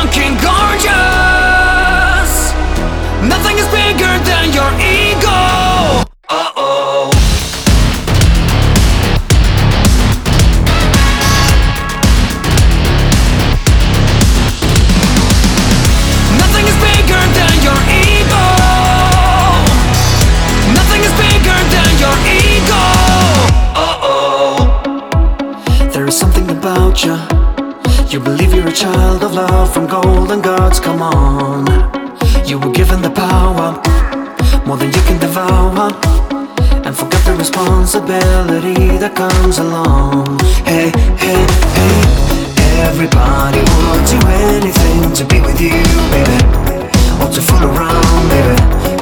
fucking gorgeous. Nothing is bigger than your ego. Uh-oh. Nothing is bigger than your ego. Nothing is bigger than your ego. Uh-oh. There is something about you. You believe you're a child of love from golden gods, come on. You were given the power, more than you can devour, and forget the responsibility that comes along. Hey, hey, hey, everybody would do anything to be with you, baby, or to fool around, baby.